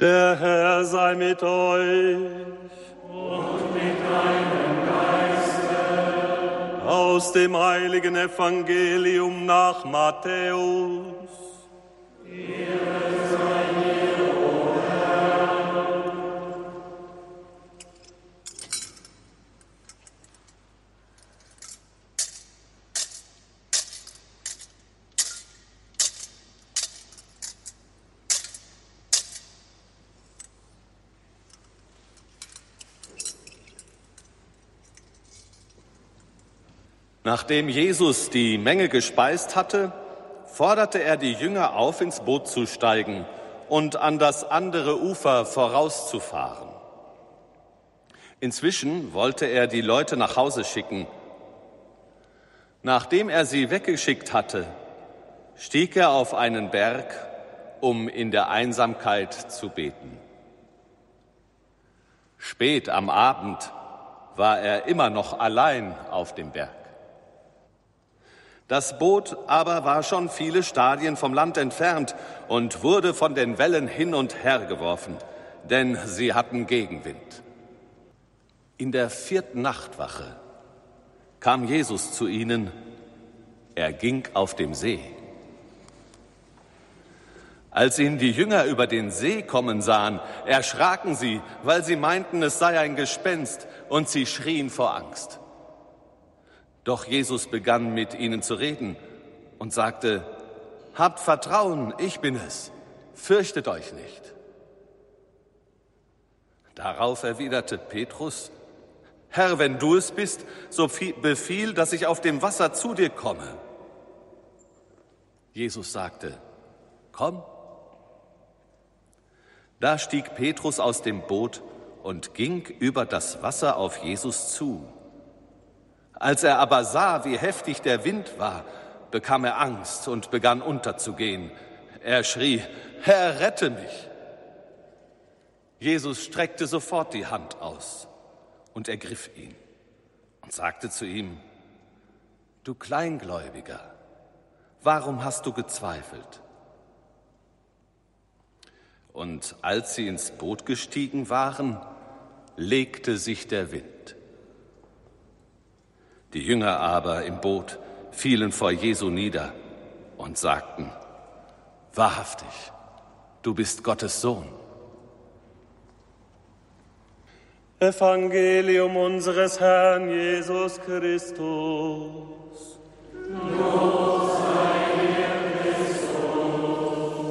Der Herr sei mit euch. Und mit deinem Geiste. Aus dem heiligen Evangelium nach Matthäus. Ehre sei dir, o Herr. Nachdem Jesus die Menge gespeist hatte, forderte er die Jünger auf, ins Boot zu steigen und an das andere Ufer vorauszufahren. Inzwischen wollte er die Leute nach Hause schicken. Nachdem er sie weggeschickt hatte, stieg er auf einen Berg, um in der Einsamkeit zu beten. Spät am Abend war er immer noch allein auf dem Berg. Das Boot aber war schon viele Stadien vom Land entfernt und wurde von den Wellen hin und her geworfen, denn sie hatten Gegenwind. In der 4. Nachtwache kam Jesus zu ihnen, er ging auf dem See. Als ihn die Jünger über den See kommen sahen, erschraken sie, weil sie meinten, es sei ein Gespenst, und sie schrien vor Angst. Doch Jesus begann mit ihnen zu reden und sagte: Habt Vertrauen, ich bin es, fürchtet euch nicht. Darauf erwiderte Petrus: Herr, wenn du es bist, so befiehl, dass ich auf dem Wasser zu dir komme. Jesus sagte: Komm. Da stieg Petrus aus dem Boot und ging über das Wasser auf Jesus zu. Als er aber sah, wie heftig der Wind war, bekam er Angst und begann unterzugehen. Er schrie: Herr, rette mich! Jesus streckte sofort die Hand aus und ergriff ihn und sagte zu ihm: Du Kleingläubiger, warum hast du gezweifelt? Und als sie ins Boot gestiegen waren, legte sich der Wind. Die Jünger aber im Boot fielen vor Jesu nieder und sagten: Wahrhaftig, du bist Gottes Sohn. Evangelium unseres Herrn Jesus Christus. Lob sei dir, Christus.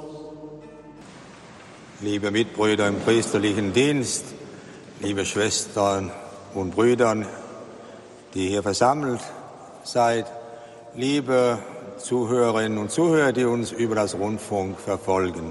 Liebe Mitbrüder im priesterlichen Dienst, liebe Schwestern und Brüder, die hier versammelt seid, liebe Zuhörerinnen und Zuhörer, die uns über das Rundfunk verfolgen.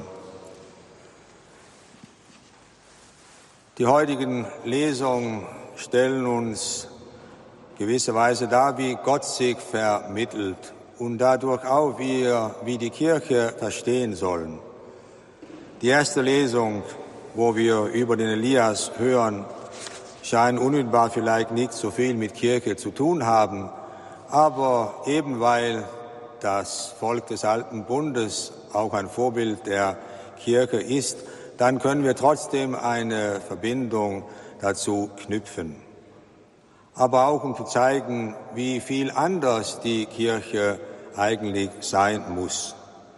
Die heutigen Lesungen stellen uns gewisserweise dar, wie Gott sich vermittelt und dadurch auch, wie die Kirche verstehen sollen. Die erste Lesung, wo wir über den Elias hören, scheint unmittelbar vielleicht nicht so viel mit Kirche zu tun haben, aber eben weil das Volk des Alten Bundes auch ein Vorbild der Kirche ist, dann können wir trotzdem eine Verbindung dazu knüpfen. Aber auch um zu zeigen, wie viel anders die Kirche eigentlich sein muss.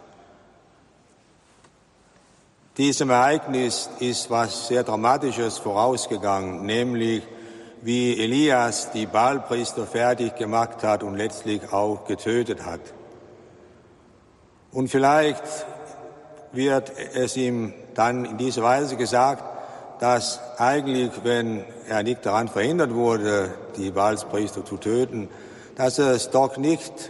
Diesem Ereignis ist was sehr Dramatisches vorausgegangen, nämlich wie Elias die Baalpriester fertig gemacht hat und letztlich auch getötet hat. Und vielleicht wird es ihm dann in dieser Weise gesagt, dass eigentlich, wenn er nicht daran verhindert wurde, die Baalpriester zu töten, dass es doch nicht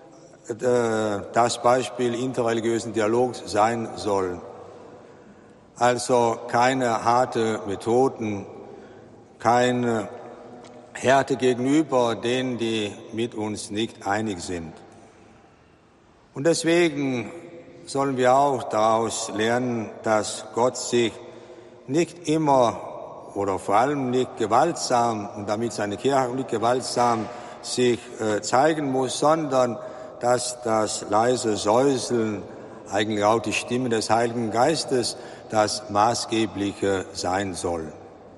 das Beispiel interreligiösen Dialogs sein soll. Also keine harte Methoden, keine Härte gegenüber denen, die mit uns nicht einig sind. Und deswegen sollen wir auch daraus lernen, dass Gott sich nicht immer oder vor allem nicht gewaltsam und damit seine Kirche nicht gewaltsam sich zeigen muss, sondern dass das leise Säuseln, eigentlich auch die Stimme des Heiligen Geistes, das Maßgebliche sein soll.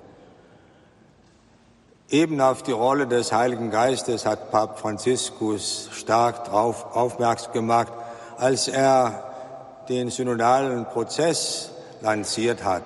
Eben auf die Rolle des Heiligen Geistes hat Papst Franziskus stark darauf aufmerksam gemacht, als er den synodalen Prozess lanciert hat.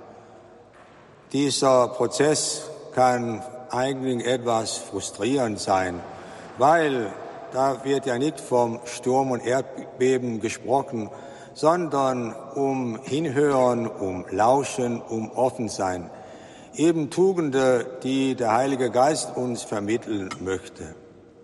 Dieser Prozess kann eigentlich etwas frustrierend sein, weil da wird ja nicht vom Sturm und Erdbeben gesprochen, sondern um Hinhören, um Lauschen, um Offensein. Eben Tugenden, die der Heilige Geist uns vermitteln möchte.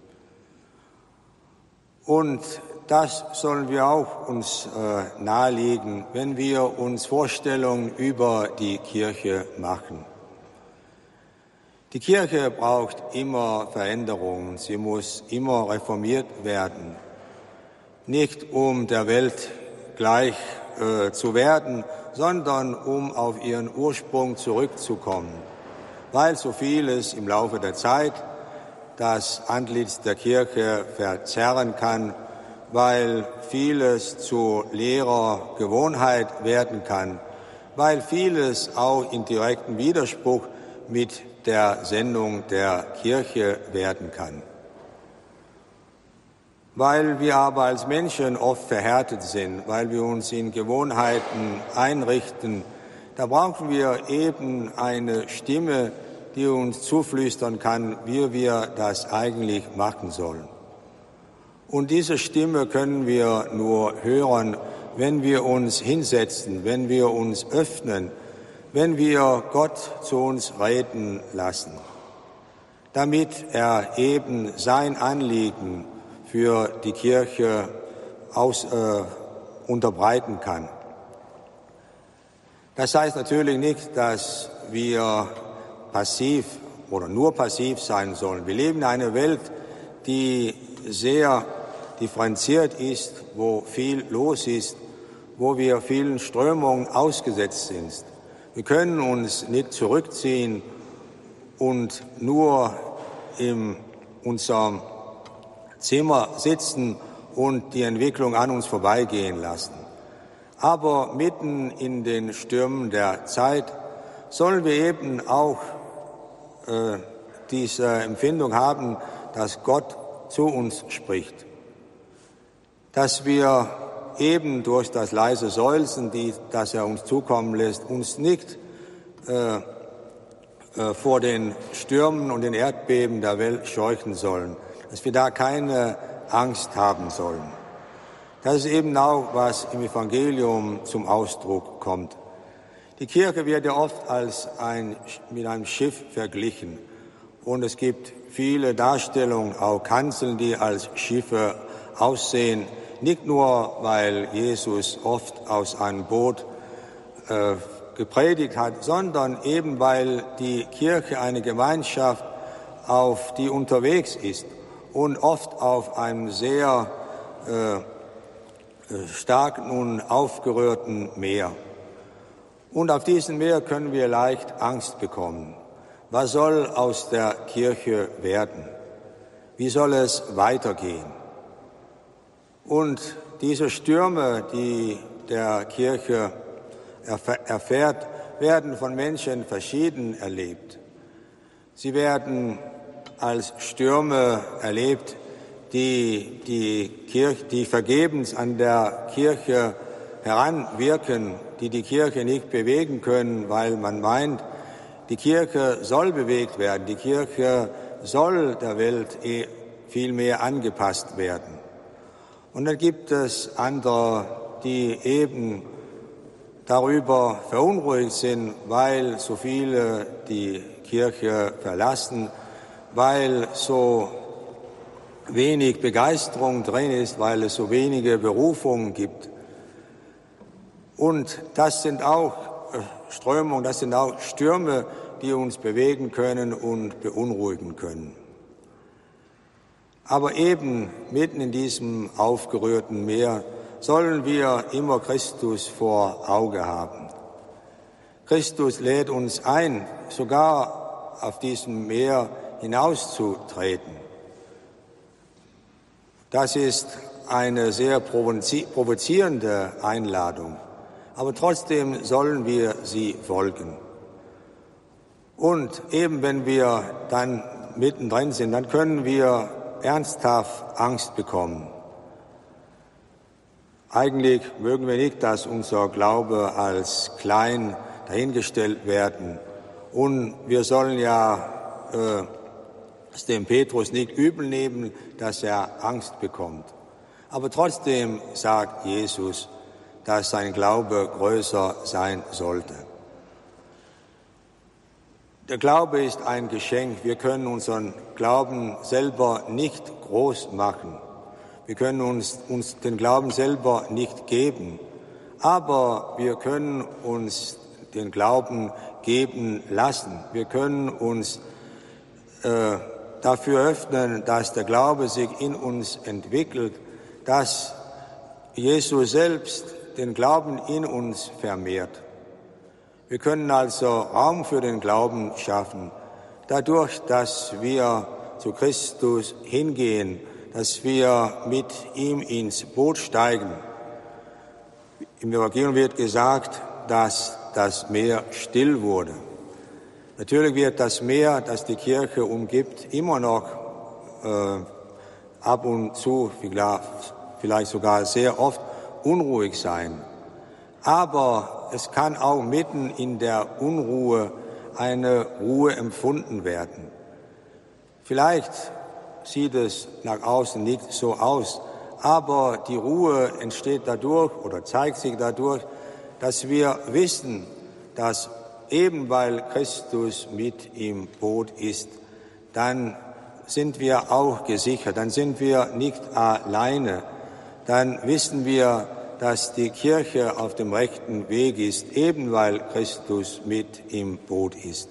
Und das sollen wir auch uns nahelegen, wenn wir uns Vorstellungen über die Kirche machen. Die Kirche braucht immer Veränderungen, sie muss immer reformiert werden. Nicht um der Welt gleich zu werden, sondern um auf ihren Ursprung zurückzukommen, weil so vieles im Laufe der Zeit das Antlitz der Kirche verzerren kann, weil vieles zu leerer Gewohnheit werden kann, weil vieles auch in direkten Widerspruch mit der Sendung der Kirche werden kann. Weil wir aber als Menschen oft verhärtet sind, weil wir uns in Gewohnheiten einrichten, da brauchen wir eben eine Stimme, die uns zuflüstern kann, wie wir das eigentlich machen sollen. Und diese Stimme können wir nur hören, wenn wir uns hinsetzen, wenn wir uns öffnen, wenn wir Gott zu uns reden lassen, damit er eben sein Anliegen für die Kirche unterbreiten kann. Das heißt natürlich nicht, dass wir passiv oder nur passiv sein sollen. Wir leben in einer Welt, die sehr differenziert ist, wo viel los ist, wo wir vielen Strömungen ausgesetzt sind. Wir können uns nicht zurückziehen und nur in unserem Zimmer sitzen und die Entwicklung an uns vorbeigehen lassen. Aber mitten in den Stürmen der Zeit sollen wir eben auch diese Empfindung haben, dass Gott zu uns spricht. Dass wir eben durch das leise Seufzen, das er uns zukommen lässt, uns nicht vor den Stürmen und den Erdbeben der Welt scheuchen sollen, dass wir da keine Angst haben sollen. Das ist eben auch, was im Evangelium zum Ausdruck kommt. Die Kirche wird ja oft mit einem Schiff verglichen. Und es gibt viele Darstellungen, auch Kanzeln, die als Schiffe aussehen. Nicht nur, weil Jesus oft aus einem Boot gepredigt hat, sondern eben, weil die Kirche eine Gemeinschaft auf die unterwegs ist und oft auf einem sehr starken und aufgerührten Meer. Und auf diesem Meer können wir leicht Angst bekommen. Was soll aus der Kirche werden? Wie soll es weitergehen? Und diese Stürme, die der Kirche erfährt, werden von Menschen verschieden erlebt. Sie werden als Stürme erlebt, die vergebens an der Kirche heranwirken, die Kirche nicht bewegen können, weil man meint, die Kirche soll bewegt werden, die Kirche soll der Welt viel mehr angepasst werden. Und dann gibt es andere, die eben darüber verunruhigt sind, weil so viele die Kirche verlassen, weil so wenig Begeisterung drin ist, weil es so wenige Berufungen gibt. Und das sind auch Strömungen, das sind auch Stürme, die uns bewegen können und beunruhigen können. Aber eben mitten in diesem aufgerührten Meer sollen wir immer Christus vor Auge haben. Christus lädt uns ein, sogar auf diesem Meer hinauszutreten. Das ist eine sehr provozierende Einladung. aber trotzdem sollen wir sie folgen. Und eben wenn wir dann mittendrin sind, dann können wir ernsthaft Angst bekommen. Eigentlich mögen wir nicht, dass unser Glaube als klein dahingestellt werden. Und wir sollen ja es dem Petrus nicht übel nehmen, dass er Angst bekommt. Aber trotzdem sagt Jesus, dass sein Glaube größer sein sollte. Der Glaube ist ein Geschenk. Wir können unseren Glauben selber nicht groß machen. Wir können uns den Glauben selber nicht geben. Aber wir können uns den Glauben geben lassen. Wir können uns dafür öffnen, dass der Glaube sich in uns entwickelt, dass Jesus selbst den Glauben in uns vermehrt. Wir können also Raum für den Glauben schaffen, dadurch, dass wir zu Christus hingehen, dass wir mit ihm ins Boot steigen. Im Evangelium wird gesagt, dass das Meer still wurde. Natürlich wird das Meer, das die Kirche umgibt, immer noch ab und zu, vielleicht sogar sehr oft, unruhig sein. Aber es kann auch mitten in der Unruhe eine Ruhe empfunden werden. Vielleicht sieht es nach außen nicht so aus, aber die Ruhe entsteht dadurch oder zeigt sich dadurch, dass wir wissen, dass eben weil Christus mit im Boot ist, dann sind wir auch gesichert, dann sind wir nicht alleine, dann wissen wir, dass die Kirche auf dem rechten Weg ist, eben weil Christus mit im Boot ist.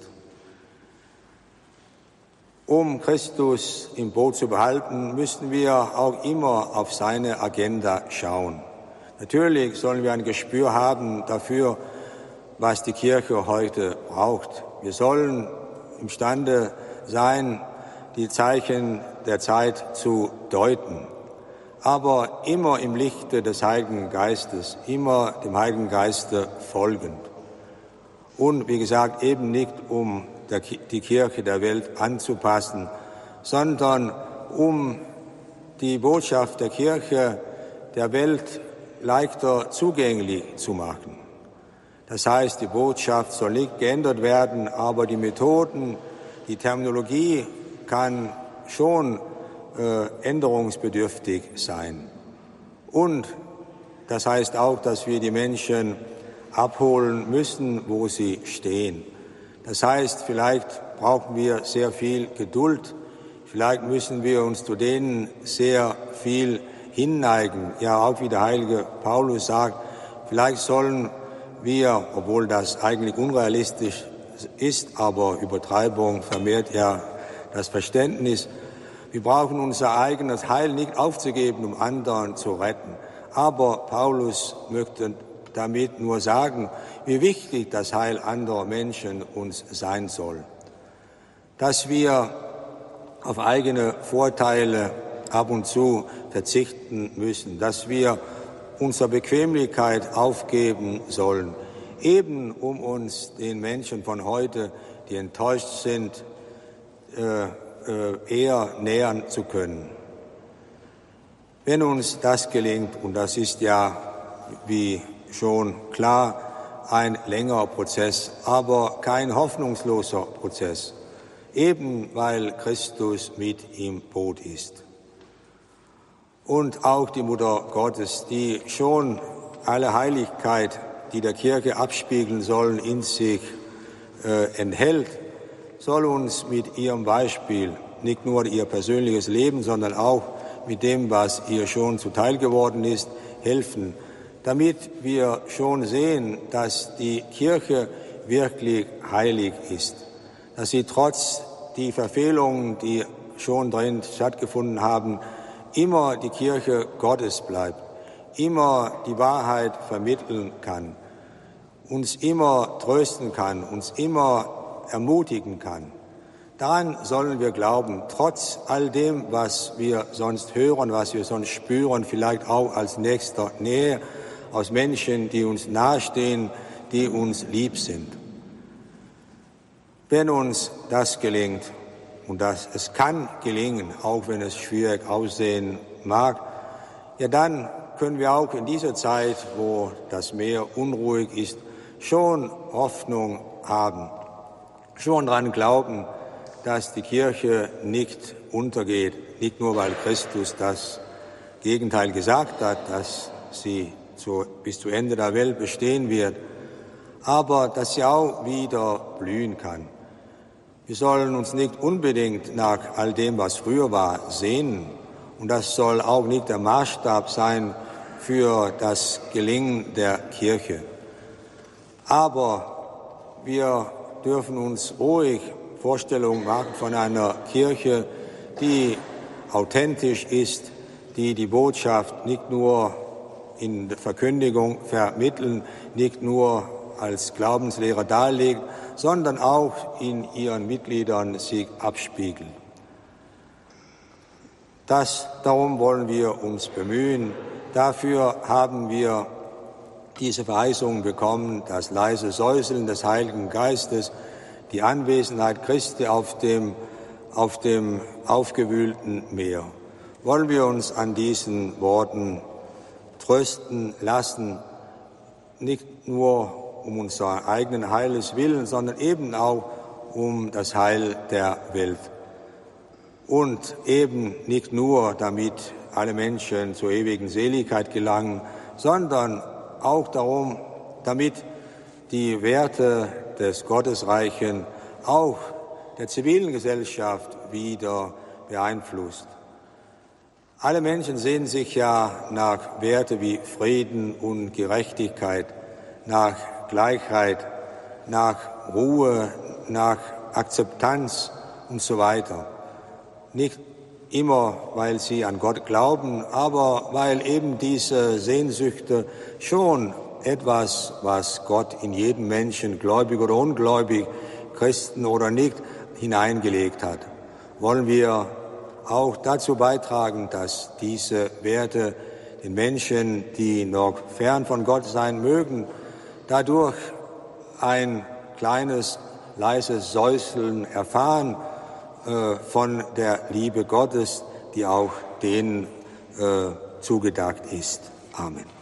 Um Christus im Boot zu behalten, müssen wir auch immer auf seine Agenda schauen. Natürlich sollen wir ein Gespür haben dafür, was die Kirche heute braucht. Wir sollen imstande sein, die Zeichen der Zeit zu deuten, aber immer im Lichte des Heiligen Geistes, immer dem Heiligen Geiste folgend. Und wie gesagt, eben nicht um die Kirche der Welt anzupassen, sondern um die Botschaft der Kirche der Welt leichter zugänglich zu machen. Das heißt, die Botschaft soll nicht geändert werden, aber die Methoden, die Terminologie kann schon änderungsbedürftig sein. Und das heißt auch, dass wir die Menschen abholen müssen, wo sie stehen. Das heißt, vielleicht brauchen wir sehr viel Geduld, vielleicht müssen wir uns zu denen sehr viel hinneigen. Ja, auch wie der heilige Paulus sagt, vielleicht sollen wir, obwohl das eigentlich unrealistisch ist, aber Übertreibung vermehrt ja das Verständnis, wir brauchen unser eigenes Heil nicht aufzugeben, um anderen zu retten. Aber Paulus möchte damit nur sagen, wie wichtig das Heil anderer Menschen uns sein soll. Dass wir auf eigene Vorteile ab und zu verzichten müssen, dass wir unsere Bequemlichkeit aufgeben sollen, eben um uns den Menschen von heute, die enttäuscht sind, eher nähern zu können. Wenn uns das gelingt, und das ist ja, wie schon klar, ein längerer Prozess, aber kein hoffnungsloser Prozess, eben weil Christus mit im Boot ist. Und auch die Mutter Gottes, die schon alle Heiligkeit, die der Kirche abspiegeln sollen, in sich enthält, soll uns mit ihrem Beispiel, nicht nur ihr persönliches Leben, sondern auch mit dem, was ihr schon zuteil geworden ist, helfen, damit wir schon sehen, dass die Kirche wirklich heilig ist, dass sie trotz die Verfehlungen, die schon drin stattgefunden haben, immer die Kirche Gottes bleibt, immer die Wahrheit vermitteln kann, uns immer trösten kann, uns immer ermutigen kann. Daran sollen wir glauben, trotz all dem, was wir sonst hören, was wir sonst spüren, vielleicht auch als nächster Nähe, aus Menschen, die uns nahestehen, die uns lieb sind. Wenn uns das gelingt, und es kann gelingen, auch wenn es schwierig aussehen mag, ja, dann können wir auch in dieser Zeit, wo das Meer unruhig ist, schon Hoffnung haben, schon daran glauben, dass die Kirche nicht untergeht, nicht nur, weil Christus das Gegenteil gesagt hat, dass sie bis zu Ende der Welt bestehen wird, aber dass sie auch wieder blühen kann. Wir sollen uns nicht unbedingt nach all dem, was früher war, sehnen. Und das soll auch nicht der Maßstab sein für das Gelingen der Kirche. Aber wir dürfen uns ruhig Vorstellungen machen von einer Kirche, die authentisch ist, die die Botschaft nicht nur in der Verkündigung vermitteln, nicht nur als Glaubenslehrer darlegt, sondern auch in ihren Mitgliedern sich abspiegelt. Darum wollen wir uns bemühen. Dafür haben wir diese Verheißung bekommen, das leise Säuseln des Heiligen Geistes, die Anwesenheit Christi auf dem aufgewühlten Meer. Wollen wir uns an diesen Worten trösten lassen, nicht nur um unser eigenen Heiles willen, sondern eben auch um das Heil der Welt. Und eben nicht nur, damit alle Menschen zur ewigen Seligkeit gelangen, sondern auch darum, damit die Werte des Gottesreichen auch der zivilen Gesellschaft wieder beeinflusst. Alle Menschen sehnen sich ja nach Werte wie Frieden und Gerechtigkeit, nach Gleichheit, nach Ruhe, nach Akzeptanz und so weiter. Nicht immer, weil sie an Gott glauben, aber weil eben diese Sehnsüchte schon etwas, was Gott in jeden Menschen, gläubig oder ungläubig, Christen oder nicht, hineingelegt hat. Wollen wir auch dazu beitragen, dass diese Werte den Menschen, die noch fern von Gott sein mögen, dadurch ein kleines, leises Säuseln erfahren von der Liebe Gottes, die auch denen zugedacht ist. Amen.